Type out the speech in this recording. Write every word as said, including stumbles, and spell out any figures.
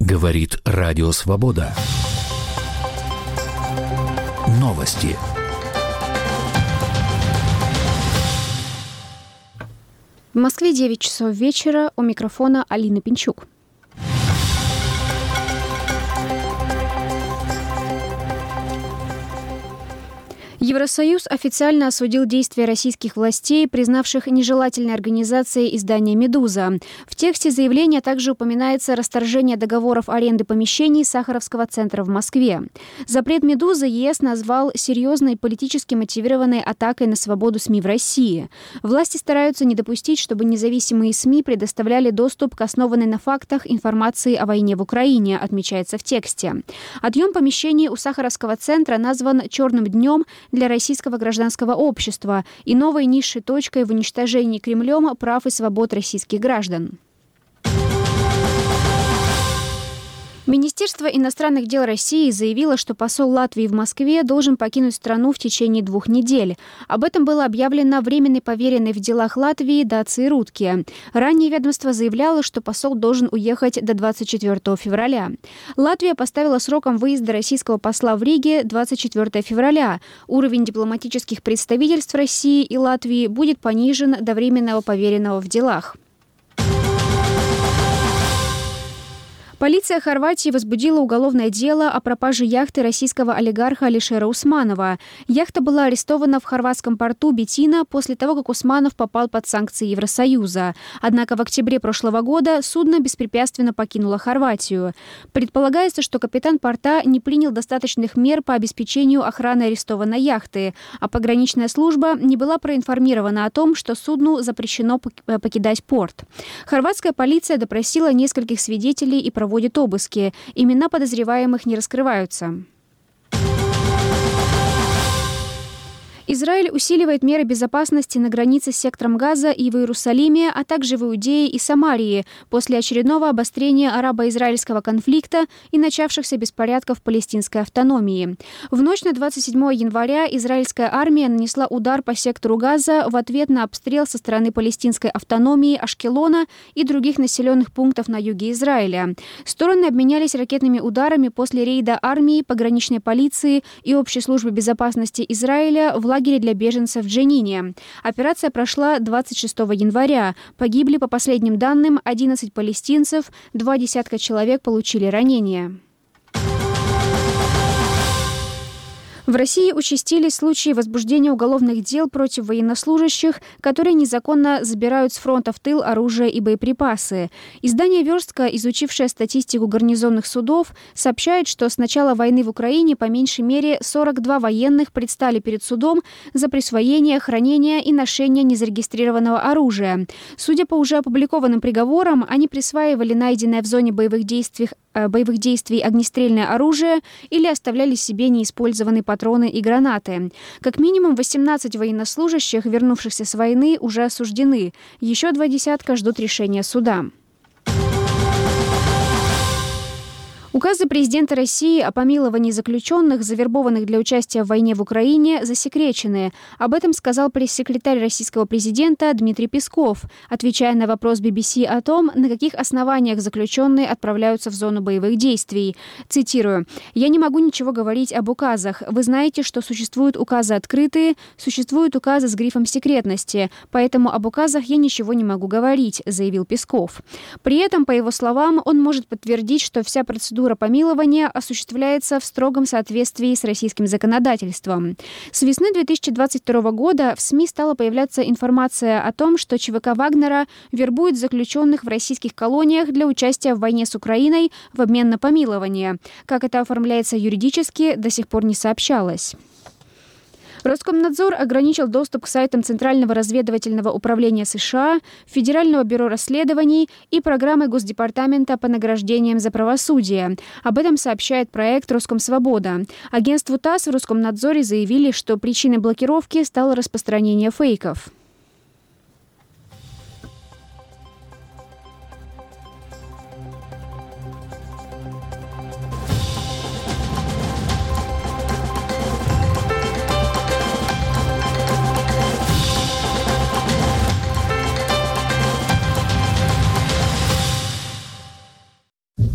Говорит Радио Свобода. Новости. В Москве девять часов вечера. У микрофона Алина Пинчук. Евросоюз официально осудил действия российских властей, признавших нежелательной организацией издания «Медуза». В тексте заявления также упоминается расторжение договоров аренды помещений Сахаровского центра в Москве. Запрет «Медузы» ЕС назвал серьезной политически мотивированной атакой на свободу СМИ в России. Власти стараются не допустить, чтобы независимые СМИ предоставляли доступ к основанной на фактах информации о войне в Украине, отмечается в тексте. Отъем помещений у Сахаровского центра назван «черным днем» для российского гражданского общества и новой низшей точкой в уничтожении Кремлем прав и свобод российских граждан. Министерство иностранных дел России заявило, что посол Латвии в Москве должен покинуть страну в течение двух недель. Об этом было объявлено временной поверенной в делах Латвии Дации Рутке. Ранее ведомство заявляло, что посол должен уехать до двадцать четвёртого февраля. Латвия поставила сроком выезда российского посла в Риге двадцать четвёртого февраля. Уровень дипломатических представительств России и Латвии будет понижен до временного поверенного в делах. Полиция Хорватии возбудила уголовное дело о пропаже яхты российского олигарха Алишера Усманова. Яхта была арестована в хорватском порту Бетина после того, как Усманов попал под санкции Евросоюза. Однако в октябре прошлого года судно беспрепятственно покинуло Хорватию. Предполагается, что капитан порта не принял достаточных мер по обеспечению охраны арестованной яхты, а пограничная служба не была проинформирована о том, что судну запрещено покидать порт. Хорватская полиция допросила нескольких свидетелей и проводит проводит обыски. Имена подозреваемых не раскрываются. Израиль усиливает меры безопасности на границе с сектором Газа и в Иерусалиме, а также в Иудее и Самарии после очередного обострения арабо-израильского конфликта и начавшихся беспорядков в палестинской автономии. В ночь на двадцать седьмого января израильская армия нанесла удар по сектору Газа в ответ на обстрел со стороны палестинской автономии Ашкелона и других населенных пунктов на юге Израиля. Стороны обменялись ракетными ударами после рейда армии, пограничной полиции и общей службы безопасности Израиля в лагере для беженцев в Дженине. Операция прошла двадцать шестого января. Погибли, по последним данным, одиннадцать палестинцев, два десятка человек получили ранения. В России участились случаи возбуждения уголовных дел против военнослужащих, которые незаконно забирают с фронта в тыл оружие и боеприпасы. Издание «Верстка», изучившее статистику гарнизонных судов, сообщает, что с начала войны в Украине по меньшей мере сорок два военных предстали перед судом за присвоение, хранение и ношение незарегистрированного оружия. Судя по уже опубликованным приговорам, они присваивали найденное в зоне боевых действий боевых действий огнестрельное оружие или оставляли себе неиспользованные патроны и гранаты. Как минимум восемнадцать военнослужащих, вернувшихся с войны, уже осуждены. Еще два десятка ждут решения суда. Указы президента России о помиловании заключенных, завербованных для участия в войне в Украине, засекречены. Об этом сказал пресс-секретарь российского президента Дмитрий Песков, отвечая на вопрос би би си о том, на каких основаниях заключенные отправляются в зону боевых действий. Цитирую: «Я не могу ничего говорить об указах. Вы знаете, что существуют указы открытые, существуют указы с грифом секретности, поэтому об указах я ничего не могу говорить», заявил Песков. При этом, по его словам, он может подтвердить, что вся процедура помилования осуществляется в строгом соответствии с российским законодательством. С весны две тысячи двадцать второго года в СМИ стала появляться информация о том, что ЧВК Вагнера вербует заключенных в российских колониях для участия в войне с Украиной в обмен на помилование. Как это оформляется юридически, до сих пор не сообщалось. Роскомнадзор ограничил доступ к сайтам Центрального разведывательного управления США, Федерального бюро расследований и программы Госдепартамента по награждениям за правосудие. Об этом сообщает проект «Роскомсвобода». Агентству ТАСС в Роскомнадзоре заявили, что причиной блокировки стало распространение фейков.